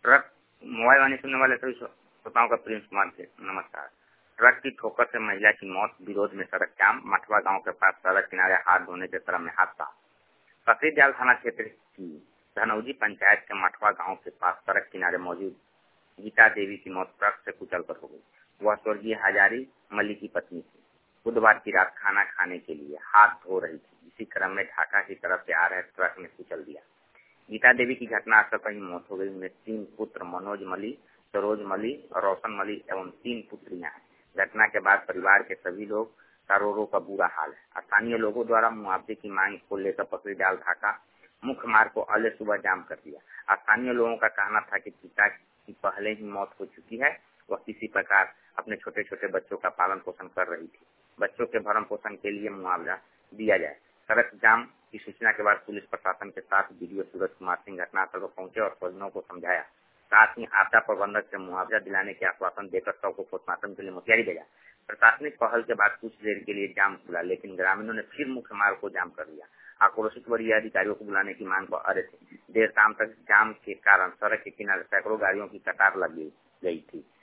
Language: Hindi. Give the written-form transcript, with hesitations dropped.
ट्रक मोबाइल वाणी सुनने वाले सभी श्रोताओं का प्रिंस कुमार से नमस्कार। ट्रक की ठोकर से महिला की मौत, विरोध में सड़क जाम, मठवा गांव के पास सड़क किनारे हाथ धोने के क्रम में हादसा। ककरीजाल थाना क्षेत्र की धनौजी पंचायत के मठवा गांव के पास सड़क किनारे मौजूद गीता देवी की मौत ट्रक से कुचलकर हो गई। वह स्वर्गीय हजारी मल्ली की पत्नी थी। बुधवार की रात खाना खाने के लिए हाथ धो रही थी। इसी क्रम में ढाका की तरफ से आ रहे ट्रक ने कुचल दिया। गीता देवी की घटनास्थल पर ही मौत हो गई। उनमें 3 पुत्र मनोज मली, सरोज मली और रोशन मली एवं 3 पुत्रियां हैं। घटना के बाद परिवार के सभी लोग का रो का बुरा हाल है। स्थानीय लोगों द्वारा मुआवजे की मांग को लेकर ककरीजाल ढाका मुख्य मार्ग को अगले सुबह जाम कर दिया। स्थानीय लोगों का कहना था कि पिता की पहले ही मौत हो चुकी है। वह किसी प्रकार अपने छोटे छोटे बच्चों का पालन पोषण कर रही थी। बच्चों के भरण पोषण के लिए मुआवजा दिया जाए। सड़क जाम की सूचना के बाद पुलिस प्रशासन के साथ डीडीओ सूरज कुमार सिंह घटनास्थल पर पहुंचे और परिजनों को समझाया। साथ ही आपदा प्रबंधक से मुआवजा दिलाने के आश्वासन देकर शव को पोस्टमार्टम के लिए मुतैयारी भेजा। प्रशासनिक पहल के बाद कुछ देर के लिए जाम खुला, लेकिन ग्रामीणों ने फिर मुख्य मार्ग को जाम कर दिया। आक्रोशित वरीय अधिकारियों को बुलाने की मांग पर अड़े थे। देर शाम तक जाम के कारण सड़क के किनारे सैकड़ों गाड़ियों की कतार लग गई थी।